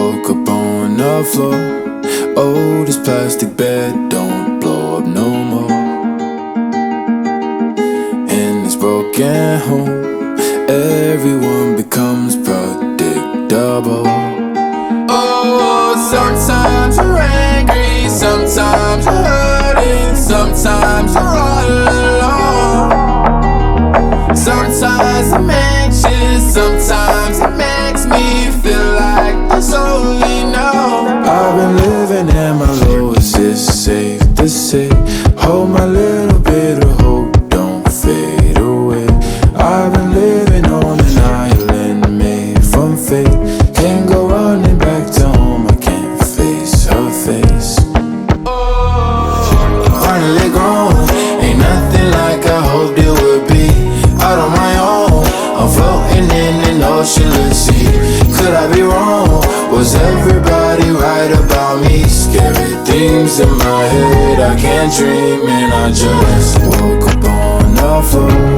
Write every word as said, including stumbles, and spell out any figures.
woke up on the floor. Oh, this plastic bed don't blow up no more. In this broken home, everyone becomes predictable. Oh, sometimes you're angry, sometimes you're hurting, sometimes you're all alone. Sometimes I'm anxious, sometimes it makes me feel like there's only no. I've been living at my lowest, it's safe to say. Hold my little bit of hope, don't fade away. I've been living on an island made from fate. Can't go running back to home, I can't face her face. Finally gone, ain't nothing like I hoped it would be. Out on my own, I'm floating in an oceanless sea. Could I be wrong? Was everybody right about me? Scary things in my head, I can't dream, and I just woke up on the floor.